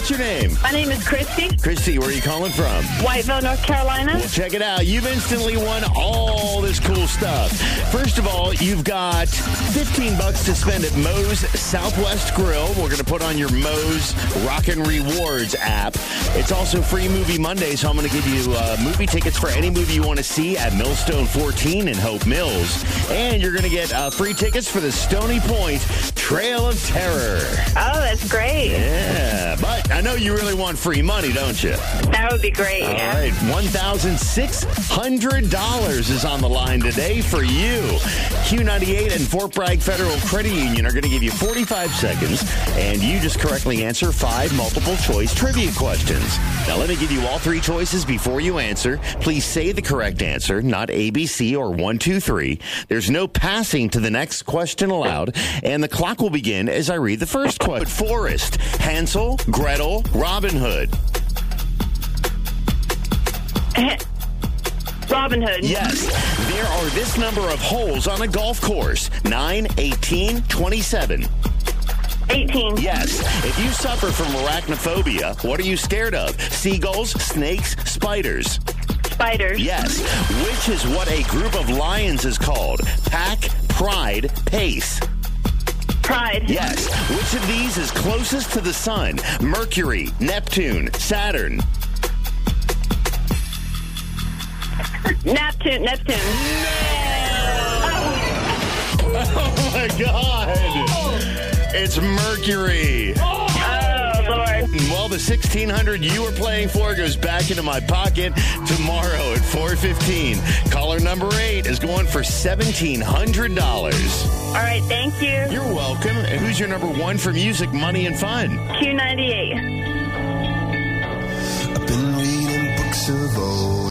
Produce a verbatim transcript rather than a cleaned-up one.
What's your name? My name is Christy. Christy, where are you calling from? Whiteville, North Carolina. Well, check it out. You've instantly won all this cool stuff. First of all, you've got fifteen bucks to spend at Moe's Southwest Grill. We're going to put on your Moe's Rockin' Rewards app. It's also Free Movie Monday, so I'm going to give you uh, movie tickets for any movie you want to see at Millstone fourteen in Hope Mills. And you're going to get uh, free tickets for the Stony Point Trail of Terror. Oh, that's great. Yeah, but I know you really want free money, don't you? That would be great. All yeah. right, one thousand six hundred dollars is on the line today for you. Q ninety-eight and Fort Bragg Federal Credit Union are going to give you forty-five seconds, and you just correctly answer five multiple-choice trivia questions. Now, let me give you all three choices before you answer. Please say the correct answer, not A, B, C, or one, two, three. There's no passing to the next question allowed, and the clock will begin as I read the first question. Forest, Hansel, Gretel, Robin Hood. Robin Hood. Yes. There are this number of holes on a golf course. nine, eighteen, twenty-seven. eighteen. Yes. If you suffer from arachnophobia, what are you scared of? Seagulls, snakes, spiders? Spiders. Yes. Which is what a group of lions is called? Pack, pride, pace. Pride. Yes. Which of these is closest to the sun? Mercury, Neptune, Saturn? Neptune. Neptune. Oh, my God. It's Mercury. Oh, Lord. Well, the sixteen hundred dollars you were playing for goes back into my pocket tomorrow at four fifteen. Caller number eight is going for seventeen hundred dollars. All right, thank you. You're welcome. And who's your number one for music, money, and fun? Q ninety-eight. I've been reading books of old.